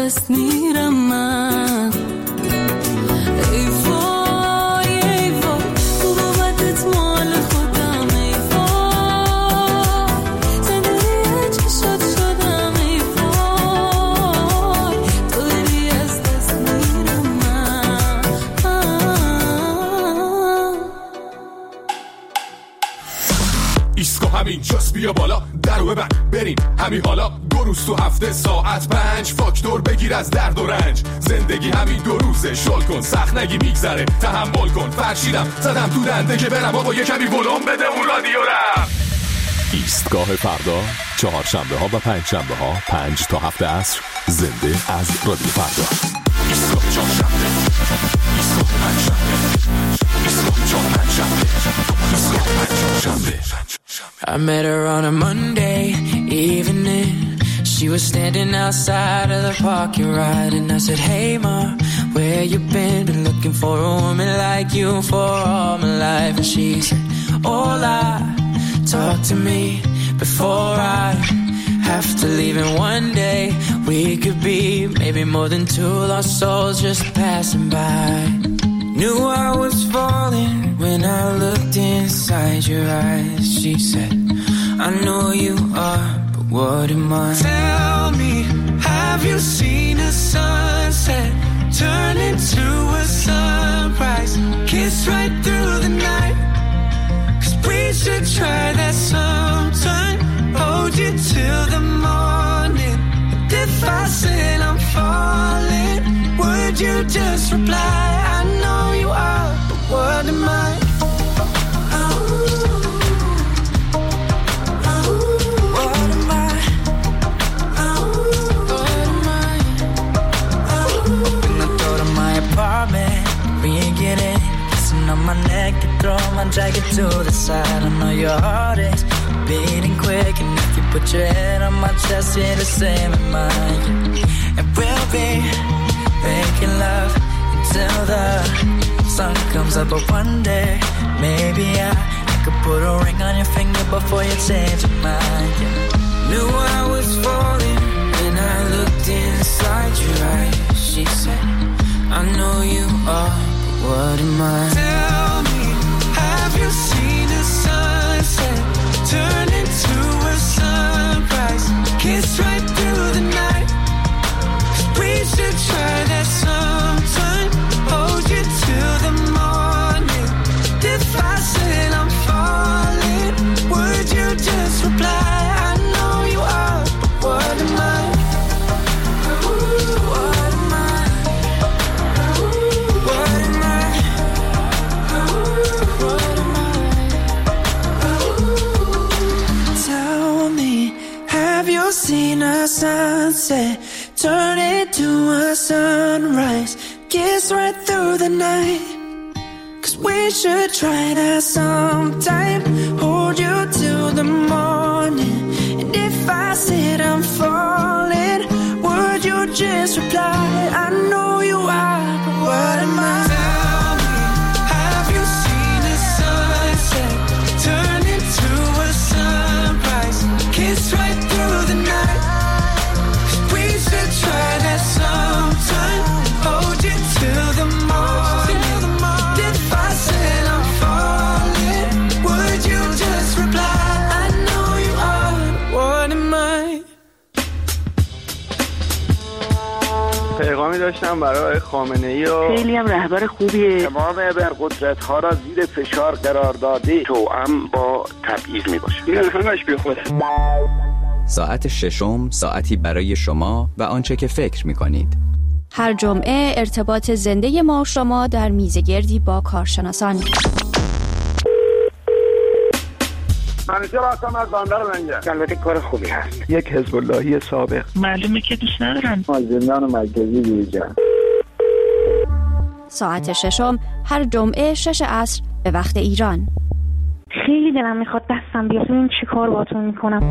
دست میرم من. ای وای ای وای خوب آمدت مال خودم. ای وای زندگی چشات شدم. ای وای تو داری از دست میرم من. ایسکو همین جاست بیا بالا درو ببند بریم همین حالا. 2 روز تو هفته ساعت 5 فاکتور بگیر از درد و رنج. زندگی همین 2 روزه شل کن سخت نگی میگذره تحمل کن. فرشیدم زدم تو دنده که برم آقا یه کمی ولوم بده اون رادیو را. ایستگاه فردا 4 شنبه ها و 5 شنبه ها 5 تا 7 عصر زنده از رادیو فردا. ایستگاه 4 شنبه ایستگاه 5 شنبه ایستگاه 4 5 شنبه ایستگاه 5 شنبه. I met her on a Monday evening. She was standing outside of the parking lot, and I said, hey ma, where you been? Been looking for a woman like you for all my life. And she said, hola, talk to me before I have to leave. And one day we could be maybe more than 2 lost souls just passing by. Knew I was falling when I looked inside your eyes. She said, I know you are, but what am I? Tell me, have you seen a sunset turn into a sunrise? Kiss right through the night. 'Cause we should try that sometime. Hold you till the morning. But if I said I'm falling, would you just reply? I know you are, but what am I? On my neck, you throw my jacket to the side. I know your heart is beating quick, and if you put your head on my chest, you're the same as mine. And we'll be making love until the sun comes up. But one day, maybe I could put a ring on your finger before you change your mind. Knew I was falling when I looked inside your eyes. She said, I know you are. What am I? Tell me, have you seen a sunset turn into a sunrise? Kiss right through the night. 'Cause we should try that sometime. Hold you till the morning. If I said I'm falling, would you just reply? I know you are, but what am I? Seen a sunset turn into a sunrise. Kiss right through the night. 'Cause we should try that sometime. Hold you till the morning. And if I said I'm falling, would you just reply? I know you are, but what am I? Tell me, have you seen a sunset turn into a sunrise? Kiss right through the night. We should try that sometime. Hold you till the morning. If I said I'm falling, would you just reply? I know you are, what am I? پیغامی داشتم برای خامنه‌ای و خیلی هم رهبر خوبیه. تمام ابرقدرت‌ها را زیر فشار قرار داده توأم با تبعیض میباشه. این همش بیخوده. ساعت ششم ساعتی برای شما و آنچه که فکر می‌کنید. هر جمعه ارتباط زنده ما و شما در میزگردی با کارشناسان. منیجر هستم از بندر منجر. البته کار خوبی هست. یک حزب اللهی سابق. معلومه که دوست ندارم. از زندان مرکزی بیرون. ساعت ششم هر جمعه 6 عصر به وقت ایران. خیلی دلم میخواد دستم بیاد. این چی کار باهاتون میکنم؟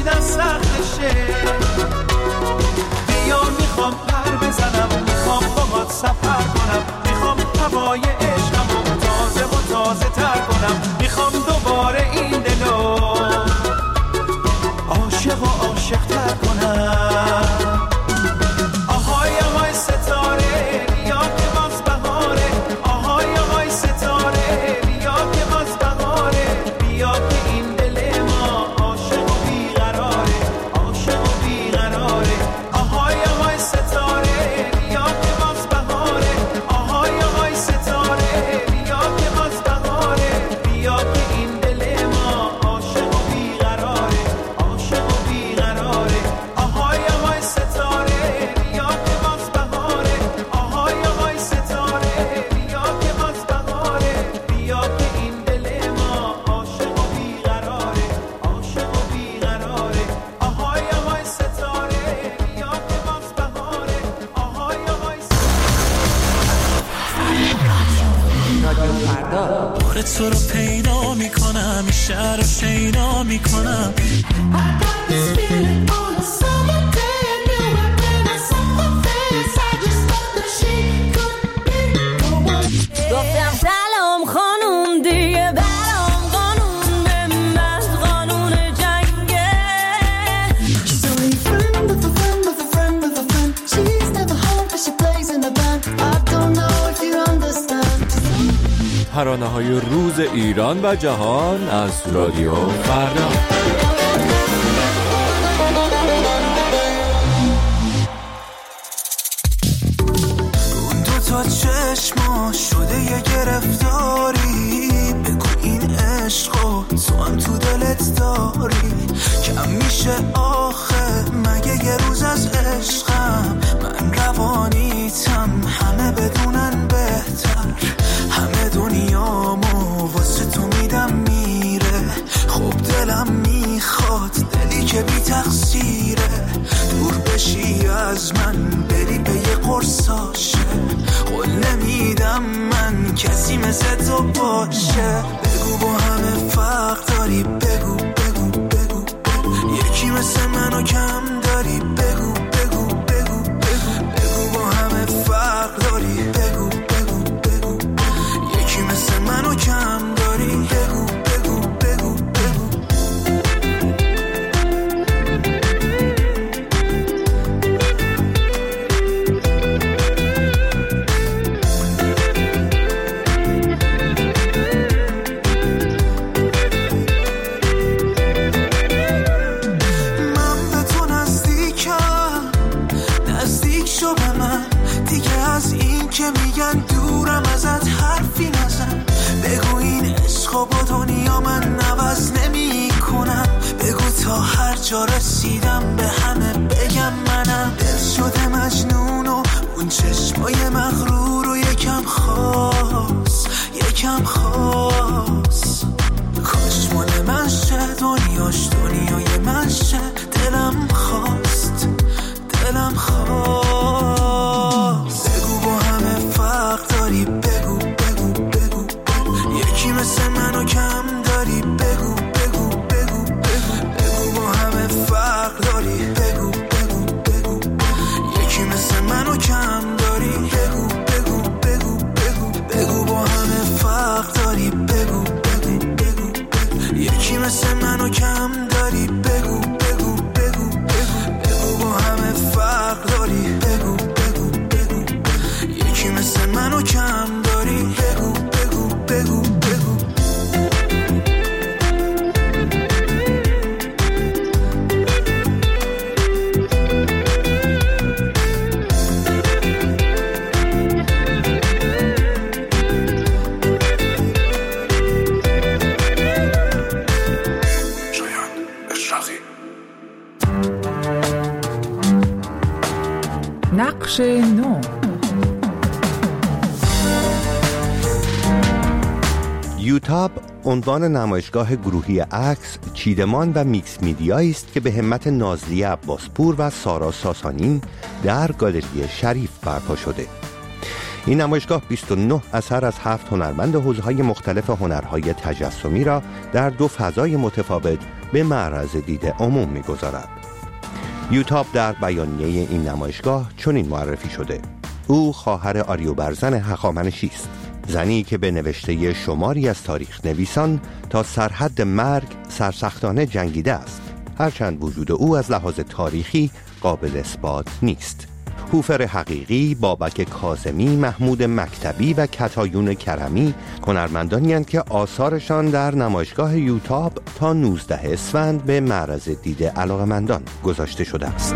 فهمیدن سختشه. بیا میخوام پر بزنم، میخوام باهات سفر کنم، میخوام هوای عشقمو تازه و تازه تر کنم، میخوام دوباره این دلو عاشق و عاشق تر کنم. آهای آهای ستاره بیا که باز بهاره، آهای آهای ستاره بیا که باز بهاره، بیا که این دل ما عاشق و بیقراره، عاشق و بیقراره. آهای آهای ستاره بیا که باز بهاره، آهای آهای ستاره بیا که باز بهاره، بیا که این دل ما عاشق و بیقراره، عاشق و بیقراره. آهای آهای ستاره بیا که باز بهاره، آهای آهای ستاره بیا که باز بهاره، بیا که این دل ما عاشق و بیقراره، عاشق و بیقراره. آهای آهای ستاره بیا که باز بهاره، آهای آهای بار تو رو پیدا میکنم، این شهر رو شیدا میکنم. گفتم سلام خانوم دیگه برام قانون به من قانون جنگه. So a friend of a friend of a friend of a friend. She's never home but she plays in a band. I don't know if you understand. ترانه‌های روز ایران و جهان از رادیو فردا. اون دوتا چشما شده یه گرفتاری، بگو این عشقو تو هم تو دلت داری. کم میشه آخه مگه یه روز از عشقم، من روانیتم همه بدونن بهتر، همه دنیامو واسه تو میدم میره. خب دلم میخواد دلی که بی تقصیره، دور بشی از من بری به یه قرصاشه. قول نمیدم من کسی مثل تو باشه، بگو با همه فرق داری، بگو بگو بگو بگو یکی مثل منو کم داری، بگو بگو بگو بگو بگو با همه فرق داری، بگو بگو بگو یکی مثل منو کم داری، بگو بگو بگو بگو. میگن دورم ازت حرفی نزن، بگو این عشقو با دنیا من عوض نمی کنم، بگو تا هر جا رسیدم به همه بگم منم. دل شده مجنون و اون چشمای مغرور و یکم خاص یکم خاص. کاش مال من شه دنیاش دنیای من شه، دلم خواست دلم خواست. بگو با همه فرق داری، بگو بگو بگو بگو یکی مثل منو کم داری، بگو بگو بگو بگو بگو با همه فرق داری، بگو بگو بگو یکی مثل منو کم داری، بگو بگو بگو بگو بگو با همه فرق داری، بگو بگو بگو بگو یکی مثل منو کم داری، بگو بگو بگو بگو بگو با همه فرق داری، بگو بگو بگو یکی مثل منو کم داری، بگو بگو بگو بگو. نقش نو. یوتاب عنوان نمایشگاه گروهی عکس، چیدمان و میکس میدیایی است که به همت نازلی عباسپور و سارا ساسانی در گالری شریف برپا شده. این نمایشگاه 29 اثر از 7 هنرمند حوزه‌های مختلف هنرهای تجسمی را در 2 فضای متفاوت به معرض دید عموم می‌گذارد. یوتاب در بیانیه این نمایشگاه چنین معرفی شده: او خواهر آریوبرزن هخامنشی است، زنی که به نوشته شماری از تاریخ نویسان تا سرحد مرگ سرسختانه جنگیده است، هرچند وجود او از لحاظ تاریخی قابل اثبات نیست. هوفر حقیقی، بابک کاظمی، محمود مکتبی و کتایون کرمی هنرمندانی هستند که آثارشان در نمایشگاه یوتاب تا 19 اسفند به معرض دید علاقه‌مندان گذاشته شده است.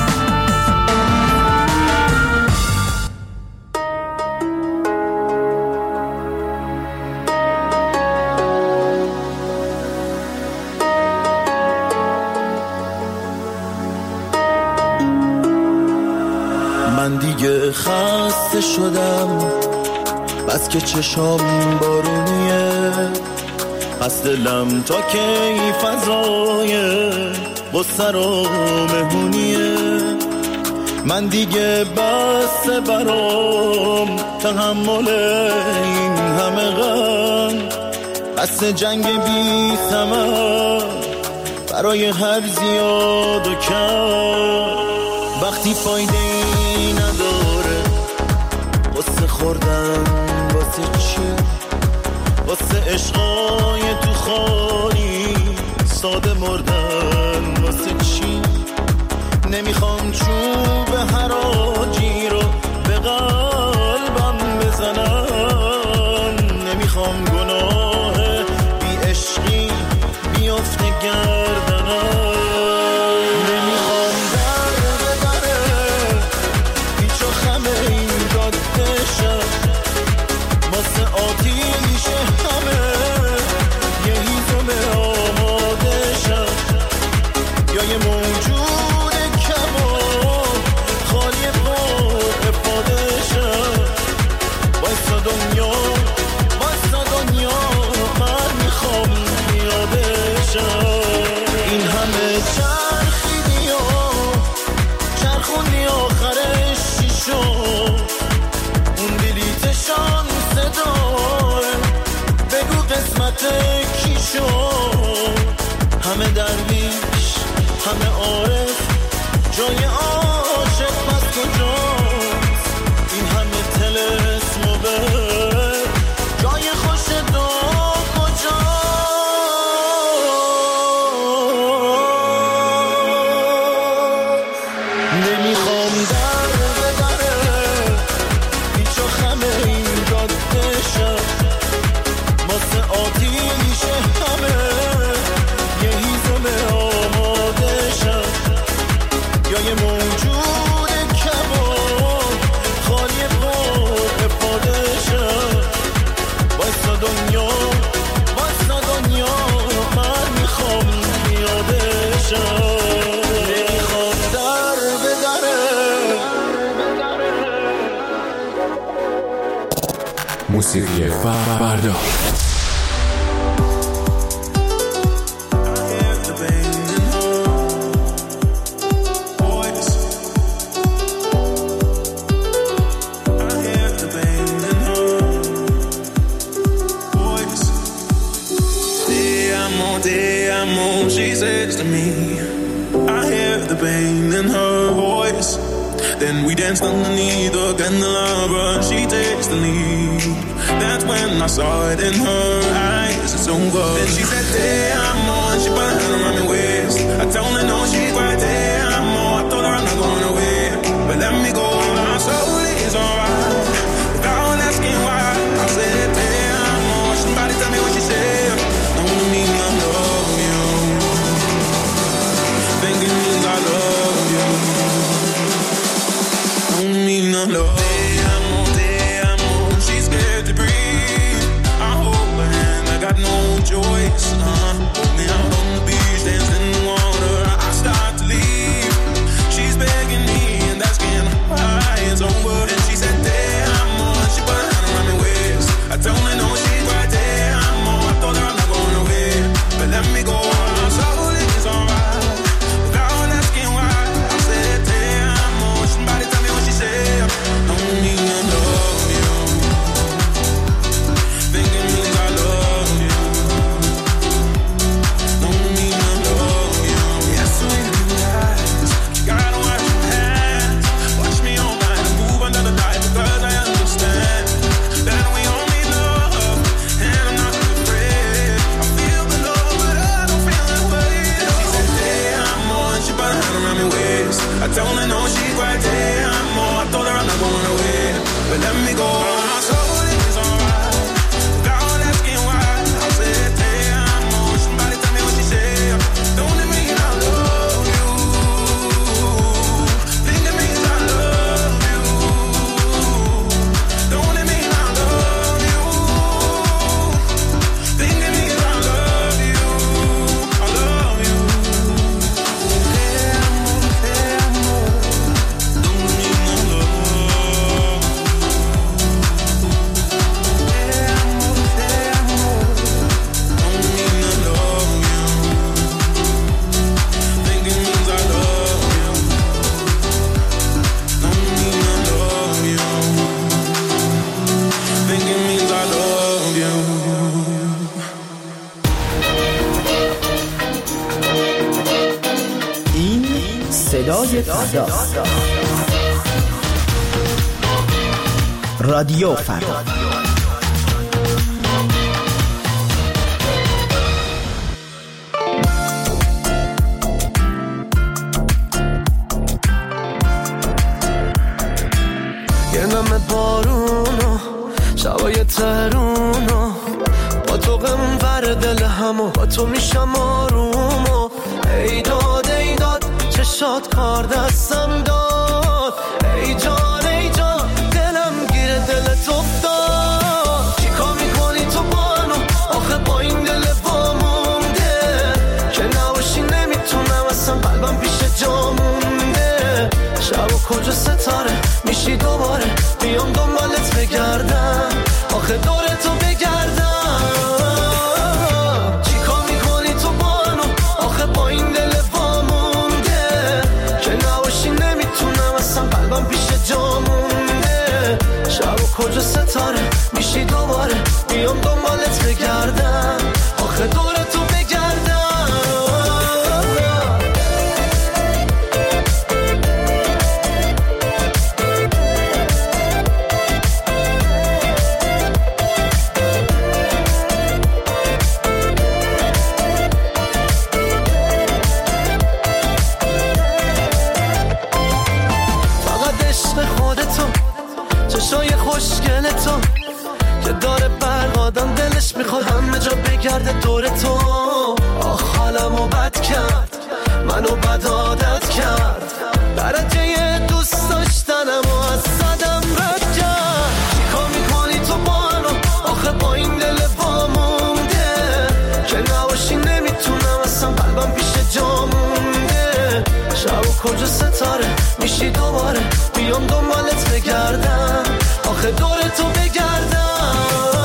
من دیگه خسته شدم، بس که چشام بارونیه، پس دلم تا کی فضای بسر و مهونیه. من دیگه بس برام تحمل این همه غم، بس جنگ بی ثمر برای هر زیاد و کم. وقتی فایده ای نداره واسه خوردن، واسه چی؟ واسه عشقای تو خالی ساده مردن، واسه چی؟ نمیخوام چوب حراجی رو به قلبم بزنم، نمیخوام گناه بی عشقی بیافته گردنم. این همه چرخیدی و چرخوندی آخرش چی شد؟ اون بلیتشان صدای بگو قسمت کی شد؟ همه درویش همه عارف، جای عاشق پس کجاست؟ این همه طلسم و بر جای خوش دو کجاست؟ نمیخوام در به دره هیچ و خمه این جاده شد، واسه آتیش همه یه هیزم آماده شد، یا یه موجود کمان خالی پر افاده شد. واسه دنیا واسه دنیا من میخوام پیاده شد. موسیقی فردا. She says to me, I hear the pain in her voice. Then we danced underneath the candelabra. She takes the lead. That's when I saw it in her eyes. It's over. Then she said, "Damn, on." She put her hand around my waist. I told her no, she's right there. I'm more. I told her I'm not going away, but let me go. My soul is alright. Without asking why, I said, "Damn, on." Somebody tell me what she said. Don't mean I love you. Thinking means I love you. Don't mean I love you. She's scared to breathe. I hold her hand, I got no choice. Put me out on the beach, dancing in the water. I start to leave. She's begging me and asking why it's over. And she said, "Damn, more." She put her hand around my waist. I told her no, she's right there. I'm more. I told her I'm not going away, but let me go. My soul is alright. Without asking why, I said, "Damn, more." Somebody tell me what she said. Don't mean I love you. Thinking means I love you. صدای فردا. رادیو فردا. یه نم بارونو شبای ترونو با تو غم ور دل همو با تو میشم آرومو ای داد چشات کار دستم داد ای جان دلم گیره دلت افتاد چیکار میکنی تو بانو آخه با این دل وامونده که نباشی نمیتونم اصلا قلبم پیش جا مونده شب و کجا ستاره میشی دوباره بیام دنبالت بگردم آخه دور تو بگردم چیکار میکنی تو بانو آخه با این دل وامونده که نباشی نمیتونم اصلا قلبم پیش جا مونده شب و کجا ستاره میشی دوباره بیام دنبالت بگردم آخه دور تو بگردم خوشگل تو که داره برقادم دلش میخواد همه جا بگرده دور تو آخ حالمو بد کرد منو بد عادت کرد درجه دوست داشتنم و از صدم رد کرد چیکار میکنی تو بانو آخه با این دل وامونده که نباشی نمیتونم اصلا قلبم پیش جا مونده شب و کجا ستاره میشی دوباره بیام دنبالت بگردم آخه دور تو بگردم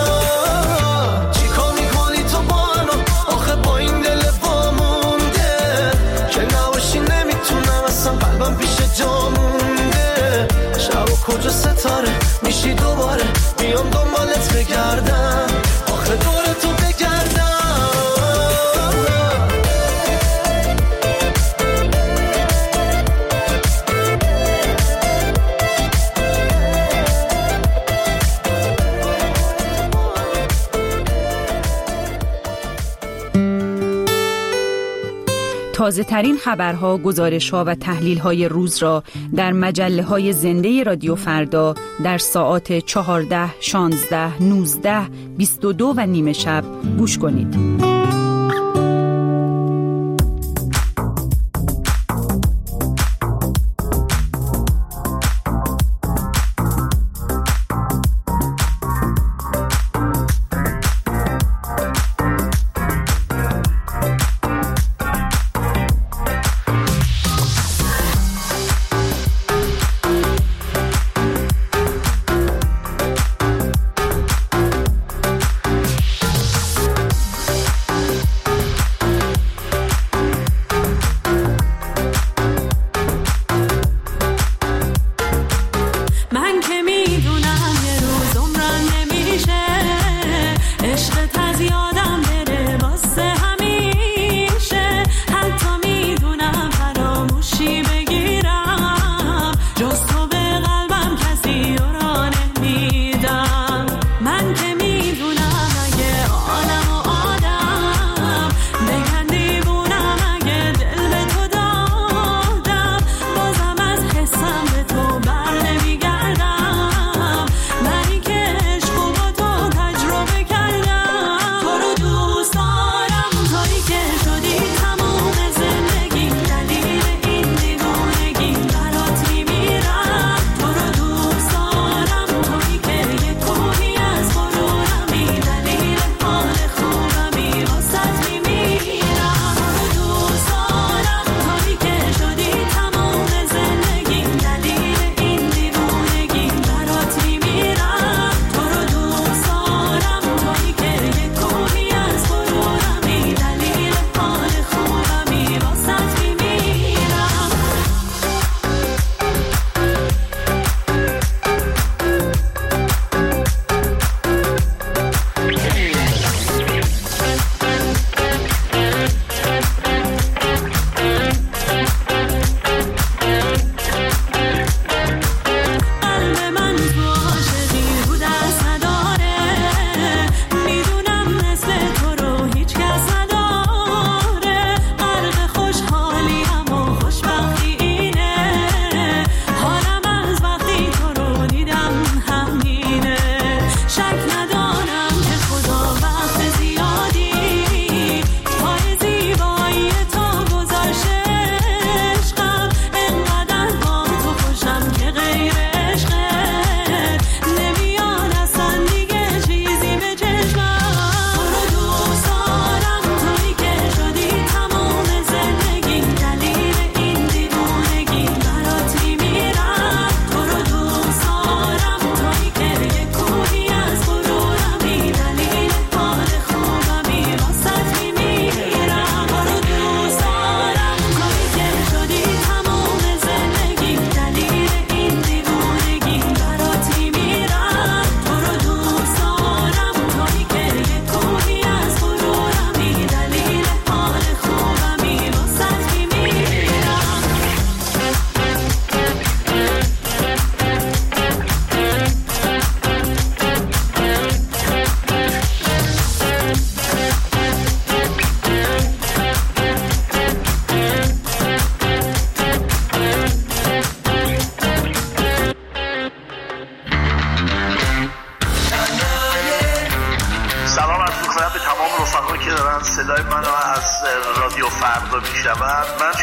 چیکار میکنی تو بانو آخه با این دل وامونده که نباشی نمیتونم اصلا قلبم پیش جا مونده شب و کجا ستاره میشی دوباره بیام دنبالت بگردم آخه دور تو بگردم تازه ترین خبرها، گزارش‌ها و تحلیل‌های روز را در مجله‌های زنده رادیو فردا در ساعات 14، 16، 19، 22 و نیم شب گوش کنید.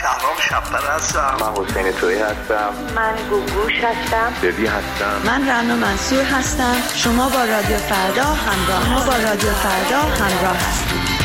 شهرام شب‌پره هستم. من حسین تویی هستم. من گوگوش هستم. ببی هستم. من رنا منصور هستم. شما با رادیو فردا همراه هستید.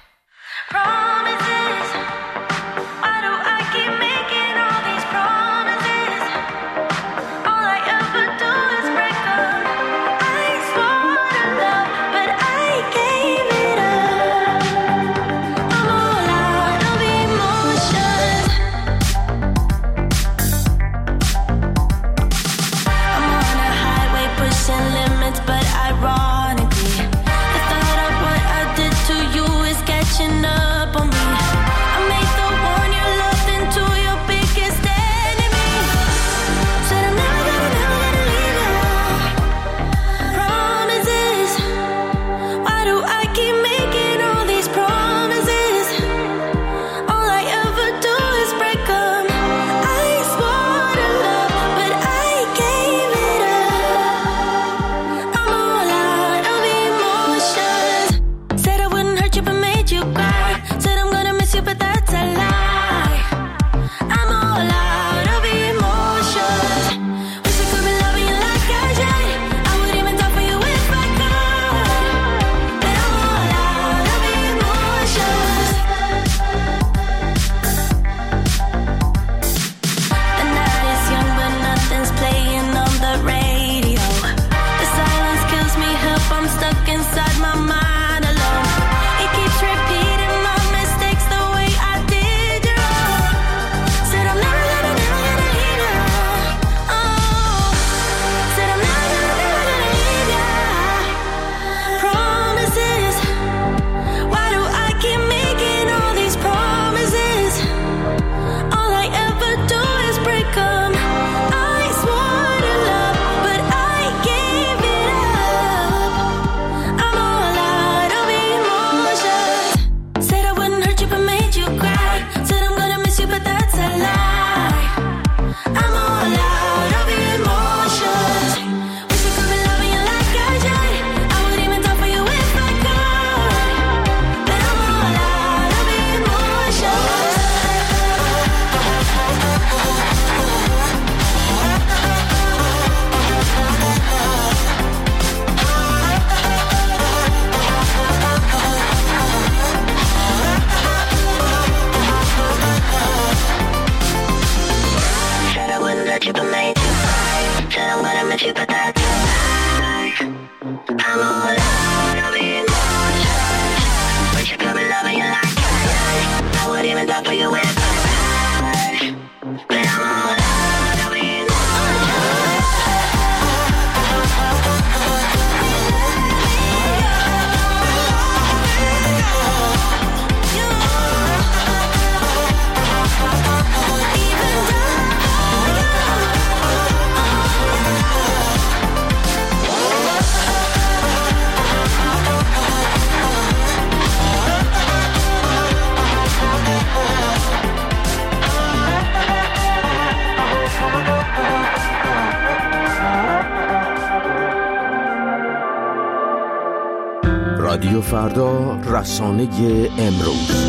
رادیو فردا، رسانه امروز.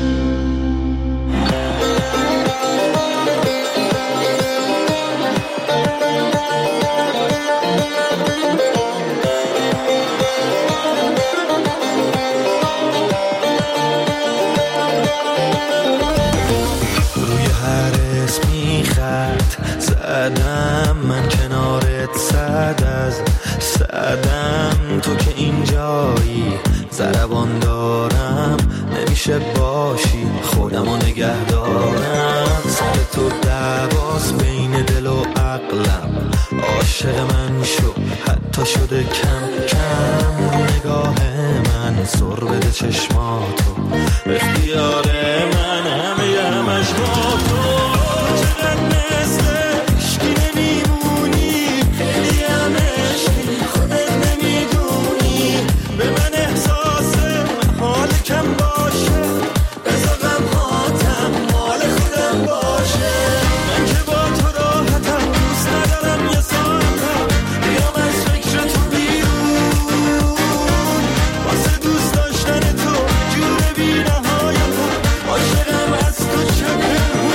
روی هر اسمی خط زدم، من کنارت صدم تو که اینجایی ضربان دارم، نمیشه باشی خودمو نگه دارم. سر تو دعواست بین دل و عقلم، عاشق من شو حتی شده کم کم. رو نگاه من سر بده چشماتو، اختیار من همه همش با تو. چقدر مثل عشقی نمیمونی، خیلی هم عشقی خودت نمیدونی. به من احساس حال کم باشه، بذار غمهاتم مال خودم باشه. من که با تو راحتم، دوست ندارم یه ساعتم بیام از فکر تو بیرون. واسه دوست داشتن تو جور بی نهایتم، عاشقم از تو چه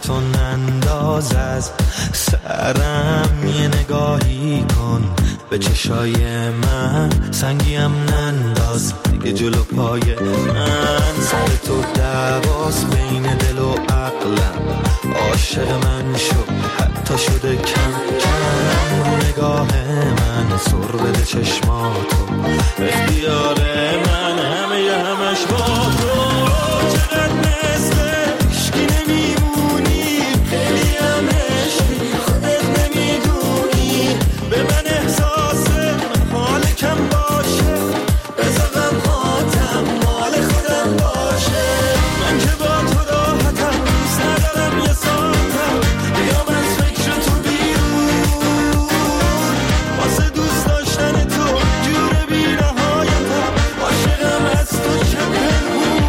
تو ننداز از سرم، یه نگاهی کن به چشای من، سنگیم ننداز دیگه جلو پای من. سر تو دعواست بین دل و عقلم، عاشق من شو حتی شده کم کم. نگاه من سر بده چشماتو، اختیار من همش با تو. چقدر مثل عشقی نمیمونی، خیلی هم عشقی خودت نمیدونی. به من احساس حال کم باشه، بذار غمهاتم مال خودم باشه. من که با تو راحتم، ندارم یه ساعتم بیام از فکر تو بیرون. واسه دوست داشتن تو جور بی نهایتم، عاشقم از تو چه پنهون.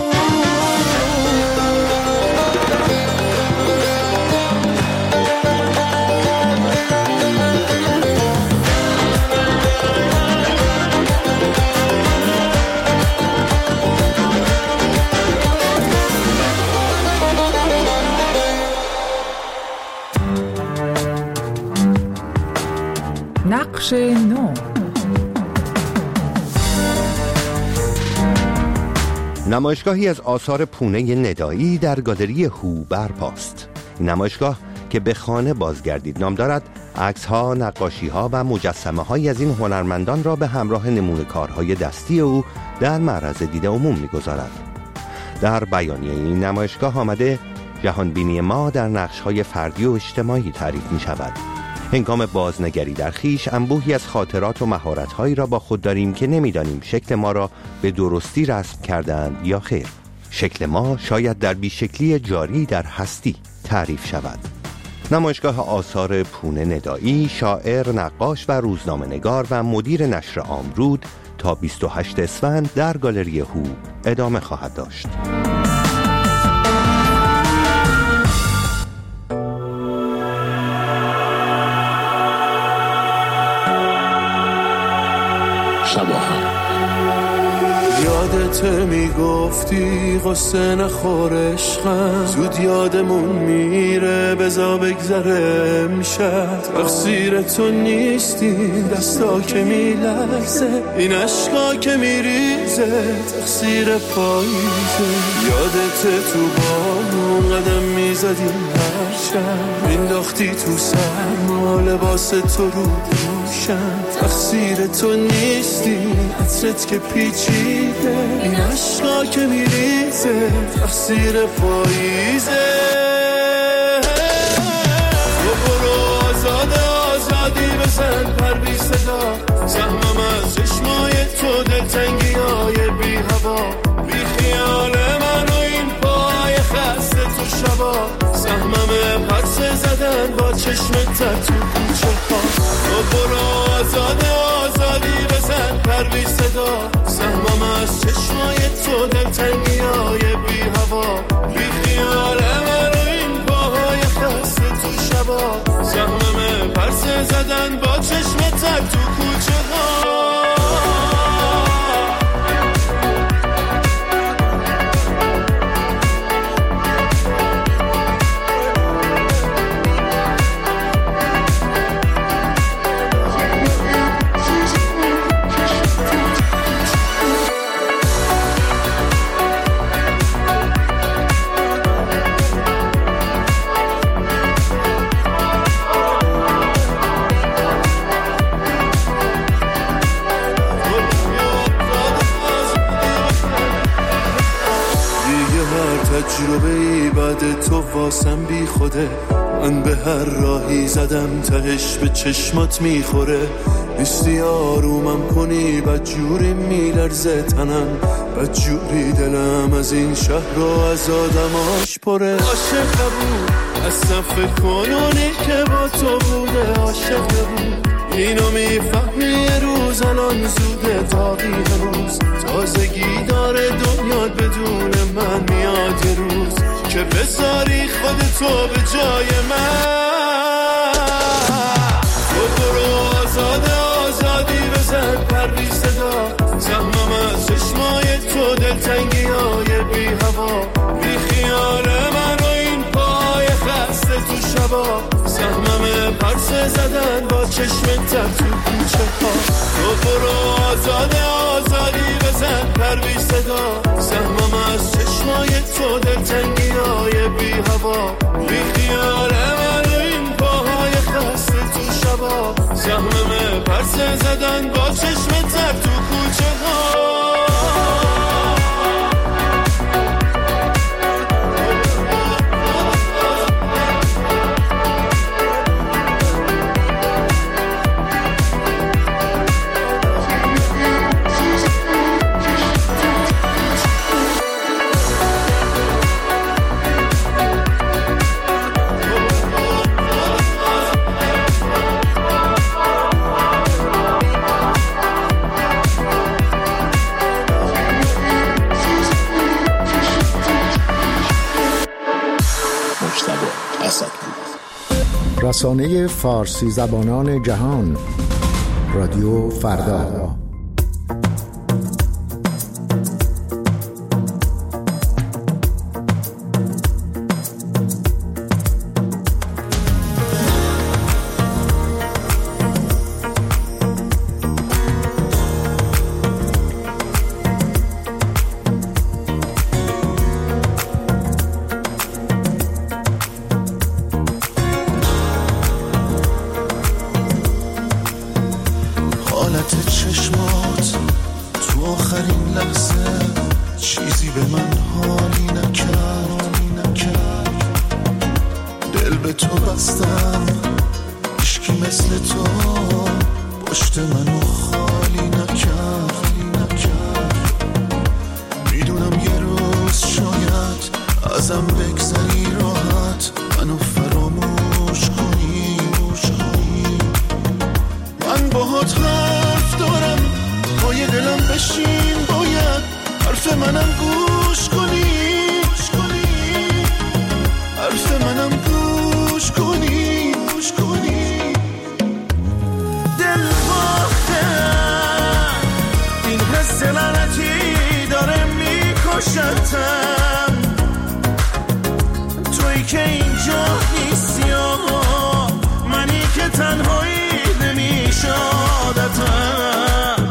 نقش نو. نمایشگاهی از آثار پونه ندایی در گالری هو برپاست. این نمایشگاه که به خانه بازگردید نام دارد، عکس‌ها، نقاشی‌ها و مجسمه‌هایی از این هنرمندان را به همراه نمونه کارهای دستی او در معرض دید عموم می‌گذارد. در بیانیه این نمایشگاه آمده جهانبینی ما در نقش‌های فردی و اجتماعی تعریف می‌شود. هنگام بازنگری در خیش انبوهی از خاطرات و مهارت‌هایی را با خود داریم که نمی‌دانیم شکل ما را به درستی رسم کردند یا خیر. شکل ما شاید در بیشکلی جاری در هستی تعریف شود. نمایشگاه آثار پونه ندایی، شاعر، نقاش و روزنامه‌نگار و مدیر نشر آمرود تا 28 اسفند در گالری هو ادامه خواهد داشت. یادت میگفتی قصه نخور عشقم، زود یادمون میره بزا بگذره امشب. تقصیر تو نیستی دستا که میلرزه، این عشقا که میریزه تقصیر پاییزه. یادت تو بامون قدم میزدیم هر شب، مینداختی تو سرما لباس تو رو دوشم. تقصیر تو نیستی عطرت که پیچیده، این عشقا که میریزه تقصیر پاییزه. تو برو آزادی بزن پر بی صدا، سهمم از چشمای تو دلتنگی های بی هوا. بی خیال من و این پای خسته تو شبا، سهمم پس زدن با چشمت تو کوچه ها. تو برو آزادی بزن پر بی صدا، سهمم از چشمای تو دلتنگی های بی هوا. بی خیال من و این پاهای خسته تو شبا، سهمم پرس زدن با چشمت تو کوچه ها. تجربه‌ای بعد تو واسم بی خوده، من به هر راهی زدم تهش به چشمات میخوره. نیستی آرومم کنی بدجوری میلرزه تنم، بدجوری دلم از این شهر و از آدماش پره. عاشق بود اصلا فکر کنونی که با تو بوده، عاشق بود اینو میفهمی یه روز الان زوده تاقی هنوز. تازگی داره دنیا بدون من میاد یه روز که بذاری خودتو به جای من. تو برو آزادی بزن پر بی صدا، سهمم از چشمای تو دلتنگی های بی هوا. بی خیال من و این پای تو شبا، سهمم پرسه زدن با چشمت در تو کوچه ها. تو برو آزاده آزادی بزن پرویز صدا، سهمم از چشمای تو دلتنگی های بی هوا. بی خیال من این پاهای خسته تو شبا، سهمم پرسه زدن با چشمت در تو کوچه ها. رسانه فارسی زبانان جهان، رادیو فردا. توی که اینجا نیستی، منی که تنهایی نمیشه عادتم.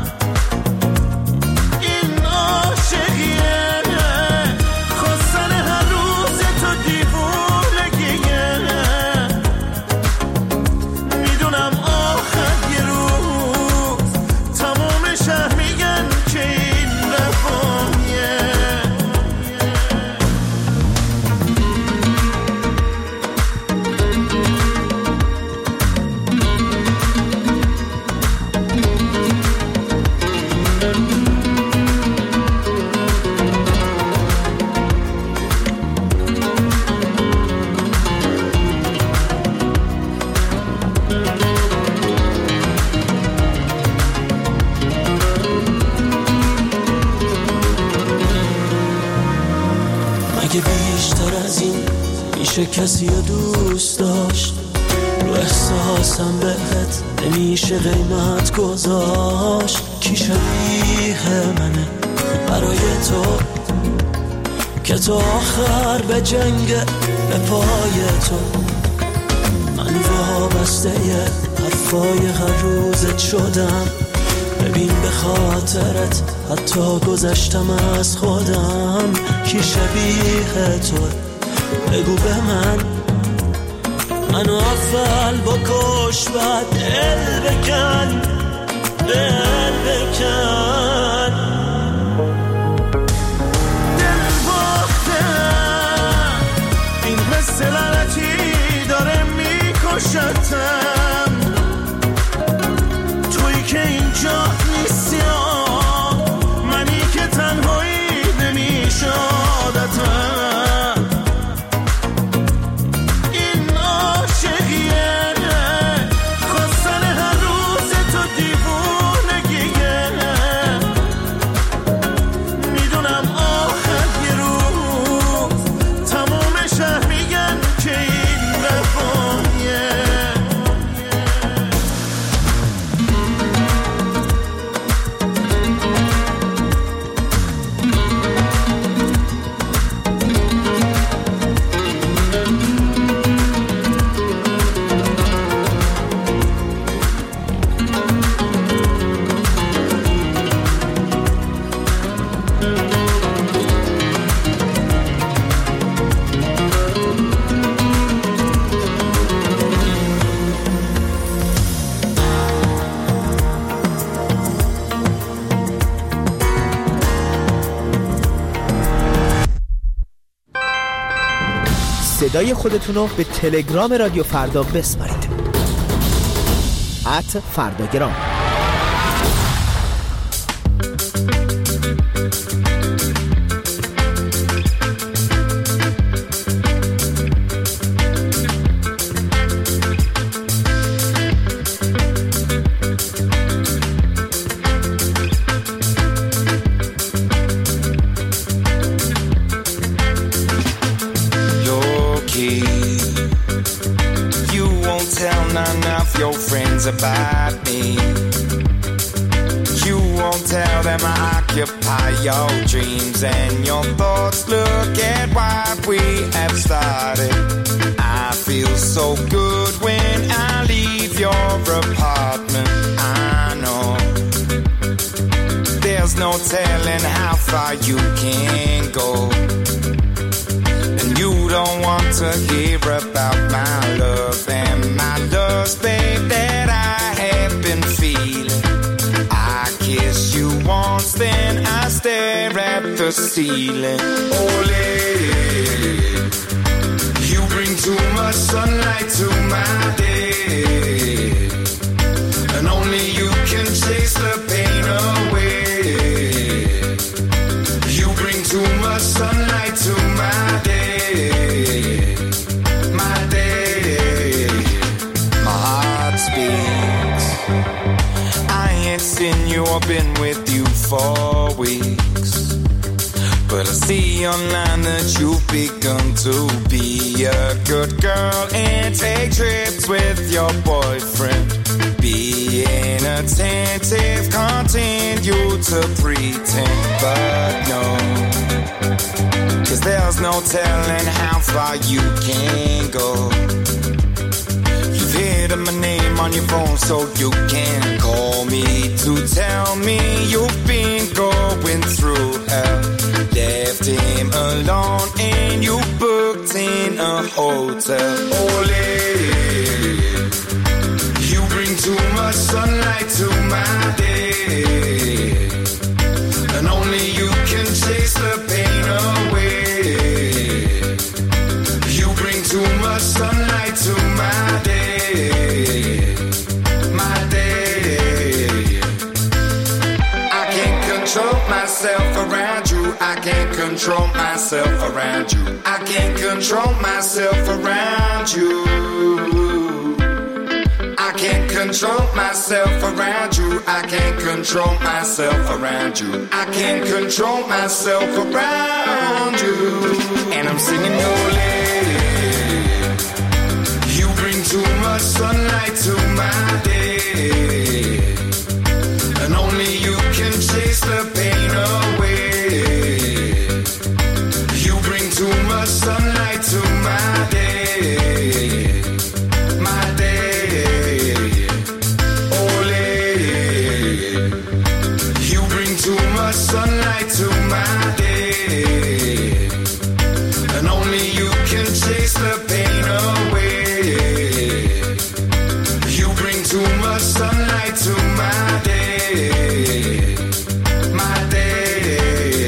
این عاشقیه خواستن هر روز تو دیوونگیه. میدونم آخر یه روز تمام شهر میگن که این رفاهیه. اگه بیشتر از این میشه کسی رو دوست داشت، رو احساسم بهت نمیشه قیمت گذاشت. کی شبیه منه برای تو که تو آخر به جنگ به پای تو. من وابسته حرفای هر روزت شدم، ببین به خاطرت حتی گذشتم از خودم. کی شبیه تو بگو به منو اول بکش بعد دل بکن، دل بکن. دل باختم این حس لعنتی داره میکشتم. توی که اینجا نیستی، منی که تنهایی نمیشه عادتم. این عاشقیه خواستن هر روز تو صدای خودتون رو به تلگرام رادیو فردا بسپارید. @فرداگرام. About me, you won't tell them I occupy your dreams and your thoughts. Look at what we have started. I feel so good when I leave your apartment. I know there's no telling how far you can go, and you don't want to hear about my love and my lust, babe, that I have been feeling. I kiss you once, then I stare at the ceiling. Ole, you bring too much sunlight to my day, and only you can chase the pain away. You bring too much sunlight to my day, my day. My heart speaks. I ain't seen you or been with you for weeks, but I see online that you've begun to be a good girl and take trips with your boyfriend. Being attentive, continue to pretend, but no, 'cause there's no telling how far you can go. You've hidden my name on your phone so you can call me to tell me you've been going through hell. Left him alone and you booked in a hotel. Ole, you bring too much sunlight to my day, and only you can chase the pain away. You bring too much sunlight to my day, my day. I can't control myself around you. I can't control myself around you. I can't control myself around you. I can't control myself around you. I can't control myself around you. I can't control myself around you. And I'm singing Ole, you bring too much sunlight to my day, and only you can chase the pain away. You bring too much sunlight to my day, my day. Ole, you bring too much sunlight to my day, and only you can chase the pain away. You bring too much sunlight to my day, my day.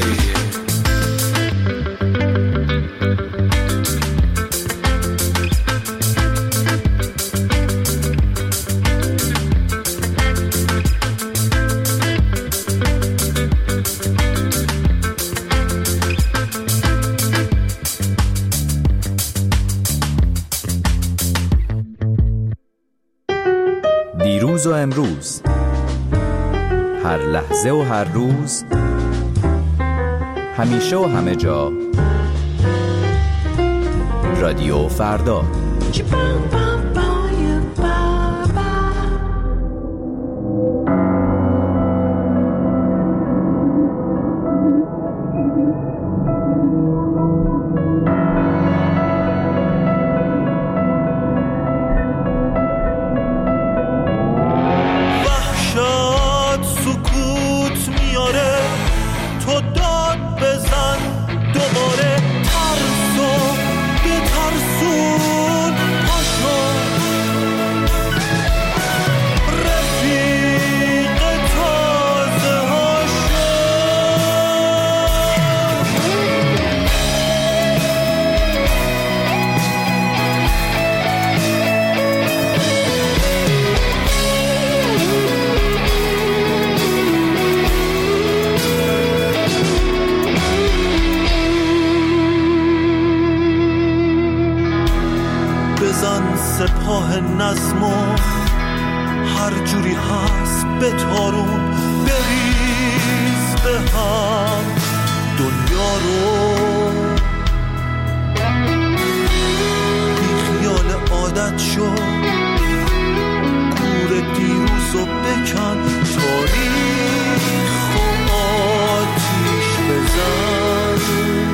دیروز و امروز، هر لحظه و هر روز، همیشه و همه جا، رادیو فردا. دوباره ترسو به ترسون پاشو راه نظمو هر جوری هست به تارون بریز به هم دنیا رو بی خیال عادت شد گور دیروز رو بکن تاریخ و آتیش بزن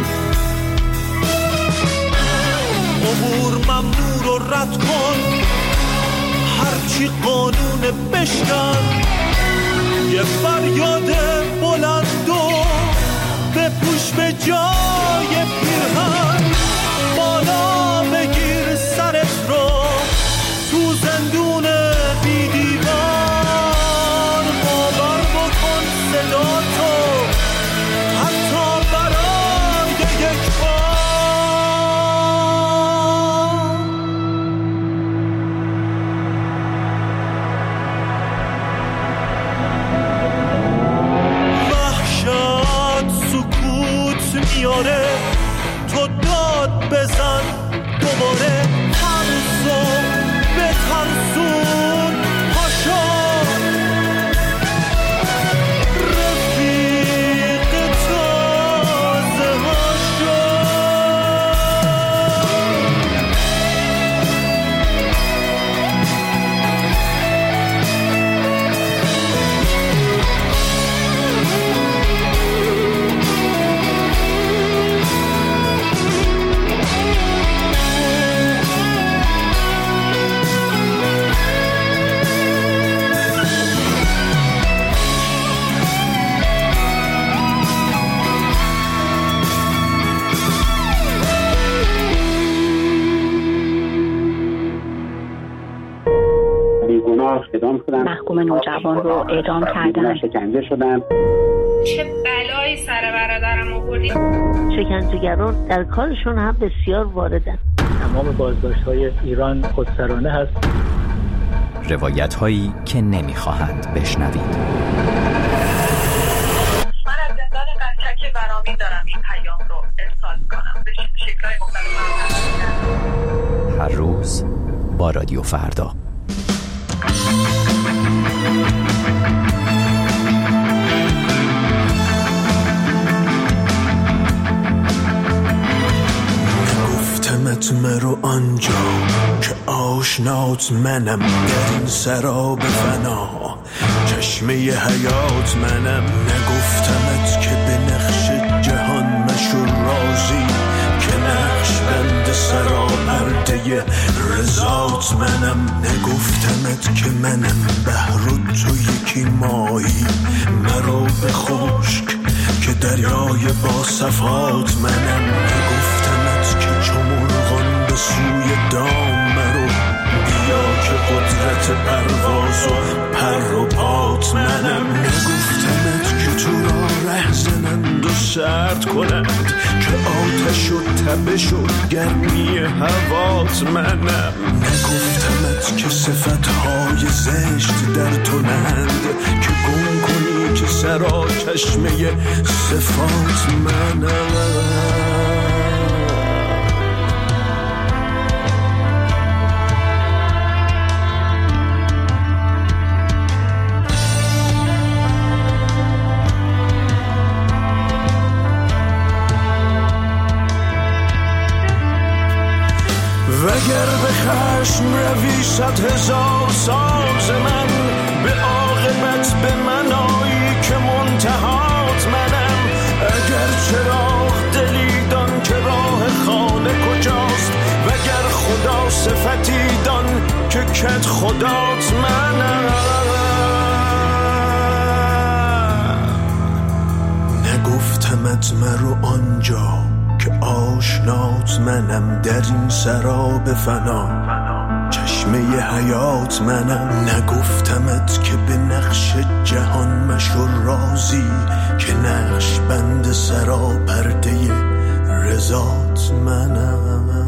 عبور ممنوع رو رد کن هرچی قانون بشکن یه فریاد بلند و بپوش به جای پیرهن بالا بگیر سرت رو تو زندون بی دیوار باور بکن صدا تو حتی برای یک بار میاره تو داد بزن دوباره ترسو به ترسون هاشو رفیق تازه هاشو محکوم نوجوان رو اعدام کردن شکنجه شدن. چه بلایی سر برادرم آوردی؟ شکنجهگران در کارشون هم بسیار واردن. تمام بازداشت‌های ایران خودسرانه هست. روایت هایی که نمیخواهند بشنوید. من از زندان قزچک برامین دارم این پیام رو ارسال کنم به شکل‌های مختلف. هر روز با رادیو فردا. نگفتمت مرو آنجا که آشنات منم در این سراب فنا چشمه حیات منم نگفتمت که به نقش جهان مشو رازی که نقش بند سرا پرده رضات منم نگفتمت که منم بحر و تو یکی ماهی مرو به خشک که دریای با صفات منم نگفتمت که چو مرغان به سوی دام مرو بیا که قدرت پرواز و پر و پات منم نگفتمت که تو را ره زنند و سرد کنند که آتش و تبش و گرمی هوات منم نگفتمت که صفتهای زشت در تو نند که گم کنی که سرا چشمه صفات منم وگر به خشم روی 100,000 ساز من به عاقبت به منایی که منتهات منم اگر چراغ دلی دان که راه خانه کجاست وگر خدا صفتی دان که کت خدات منم نگفتمت مرو آنجا که آشنات منم در این سراب فنا چشمه حیات منم نگفتمت که به نقش جهان مشو رازی که نقش بند سرا پرده رضات منم